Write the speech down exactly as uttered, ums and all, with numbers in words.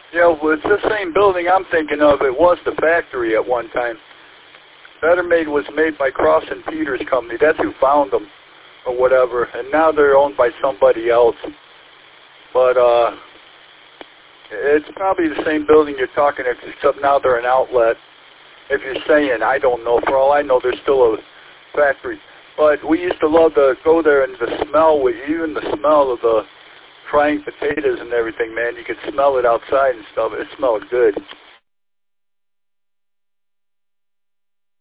Yeah, well, it's the same building I'm thinking of. It was the factory at one time. Better Made was made by Cross and Peters Company. That's who found them, or whatever. And now they're owned by somebody else. But uh, it's probably the same building you're talking about, except now they're an outlet. If you're saying, I don't know. For all I know, there's still a factory. But we used to love to go there, and the smell, even the smell of the frying potatoes and everything, man, you could smell it outside and stuff. It smelled good.